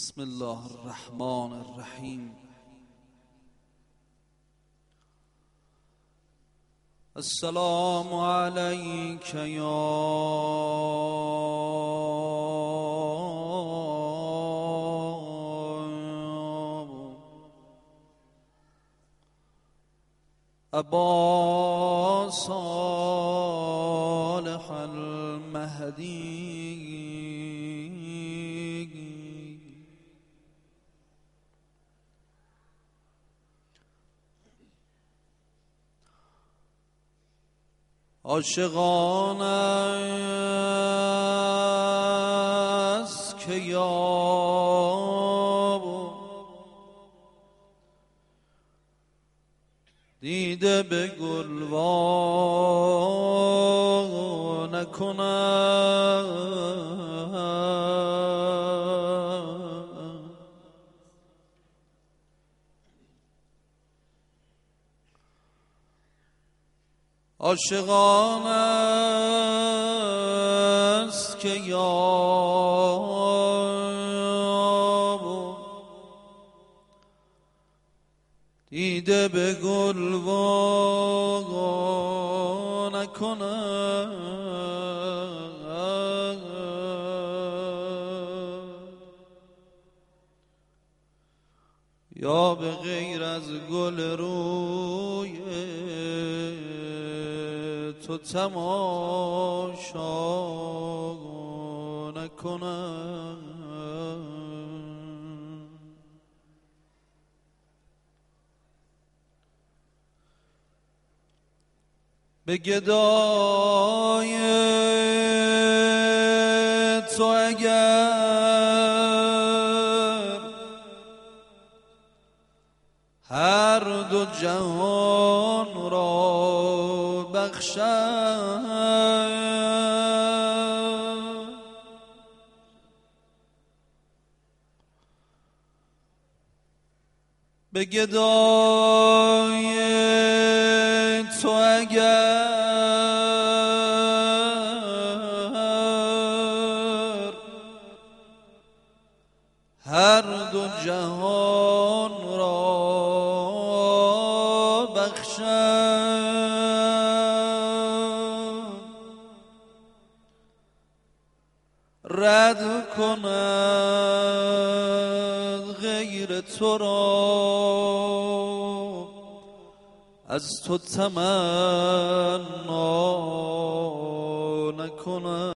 بسم الله الرحمن الرحیم. السلام علیک یا ابا صالح المهدی. عاشقان است که یاب دیده به گل وا نکنند، عاشقان است که یاب دیده به گل وا نکنند، یا به غیر از گل روی تو تماشا نکنند. به گدای تو اگر هر دو جهان را بخشد، به گدای تو اگر هر دو جهان را بخشد، رد کند غیر تو را، از تو تمنا نکند.